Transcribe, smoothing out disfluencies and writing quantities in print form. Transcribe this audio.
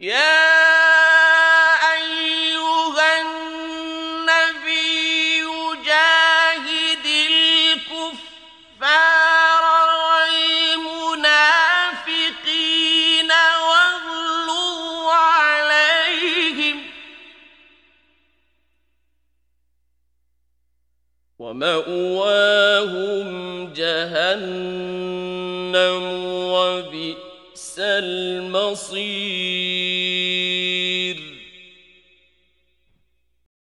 يا أيها النبي جاهد الكفار والمنافقين واغلظ عليهم ومأواهم جهنم وبئس المصير